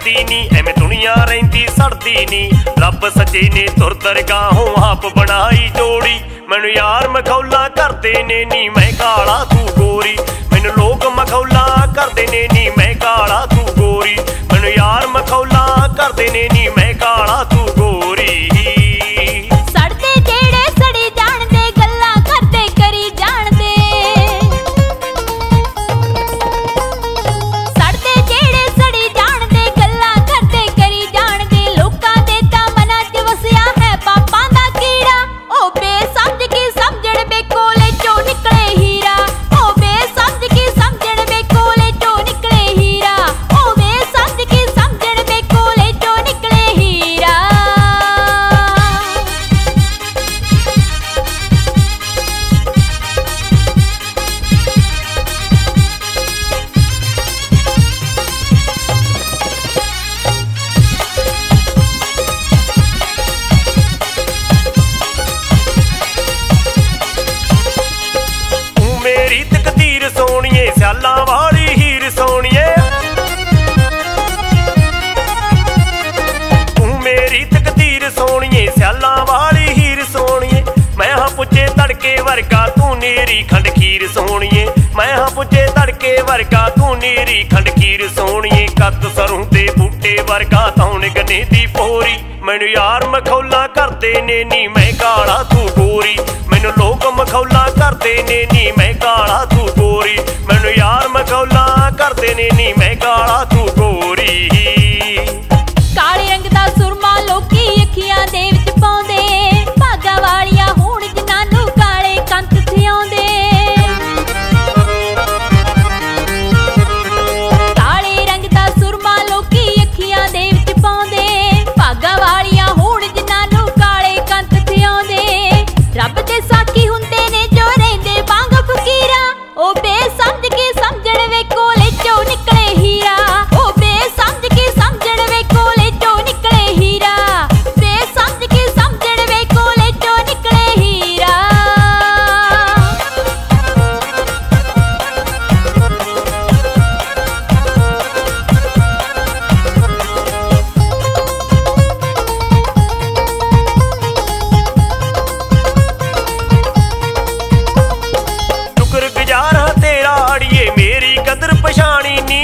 करदी नी, एवें दुनिया रहिंदी सड़दी नी। रब सच्चे ने तुर दरगाहों आप बनाई जोड़ी, मैनू यार मखौला करदे ने नी मैं काला तू गोरी। मैनू लोग मखौला करदे ने नी मैं काला तू गोरी। मैनू यार मखौला करदे ने नी मैं काला तू गोरी। मेरी तकदीर सोनिए स्यालां वाली हीर सोनिए, तू मेरी तकदीर सोनिए स्यालां वाली हीर सोनिए। मैं हाँ पुज्जे तड़के वर्गा तू नीरी खंड खीर सोनिए। मैं हाँ पुज्जे तड़के वर्गा तू नीरी खंड खीर सोनिए। कद सरूं दे बूटे वर्गा तौन गने दी पोरी, मैनू यार मखौला करदे ने नी मैं काला तू गोरी। मैनू लोग मखौला करदे ने नी मैं काला तू गोरी। मैनू यार मखौला करदे ने नी मैं काला तू गोरी। काले रंग दा सुरमा लोकी अखियां दे विच पाउंदे, भागा वालियां होण जिन्हां नूं काले कंत थिआउंदे। काले रंग दा सुरमा लोकी अखियां दे विच पाउंदे, भागा वालियां होण जिन्हां नूं काले कंत थिआउंदे। रब दे साकी हुंदे ने जो रहिंदे वांग फकीरा, ओ बेसमझ के समझण वे कोले चों निकले हीरा। ओ बेसमझ के समझण वे कोले चों निकले हीरा। बेसमझ के समझण वे कोले चों निकले हीरा। शुक्रगुजार हां तेरा अड़िए मेरी कदर पछाणी नी।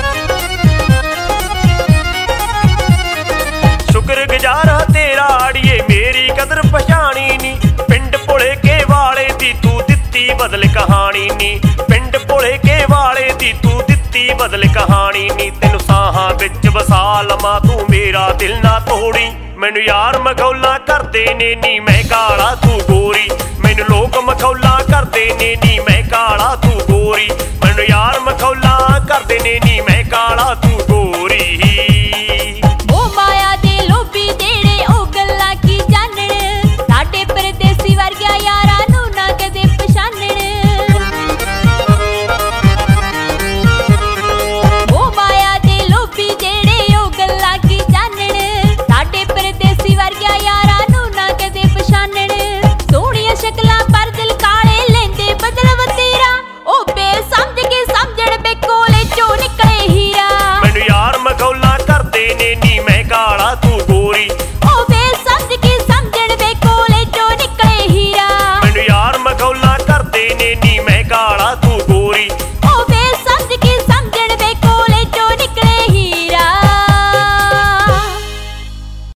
शुक्रगुजार हां तेरा अड़िए मेरी कदर पछाणी नी। पिंड भुले के वाले दी तू दित्ती बदल कहानी नी। पिंड भुले के वाले दी तू दित्ती बदल कहानी नी। तेनू साहां विच वसा लवां तू मेरा दिल ना तोड़ी। मैनू यार मखौला करदे ने नी मैं काला तू गोरी। मैनू लोग मखौला करदे ने नी मैं काला तू गोरी। मैनू यार मखौला करदे ने नी मैं काला तू गोरी। ओ माया दे लोभी जेड़े ओ गल्लां की जानण, साडे परदेसी वर्गा यारां नूं ना कदे पछाणण। ओ माया दे लोभी जेड़े ओ गल्लां की जानण, साडे परदेसी वर्गा यारां नूं ना कदे पछाणण। सोहणियां शक्लां पर दिल काले लेंदे बदल वतेरा, ओ बेसमझ के समझण वे कोले चों निकले हीरा। मैनू यार मखौला करदे ने नी मैं काला तू गोरी। ओ बेसमझ के समझण वे कोले चों निकले हीरा। मैनू यार मखौला करदे ने नी मैं काला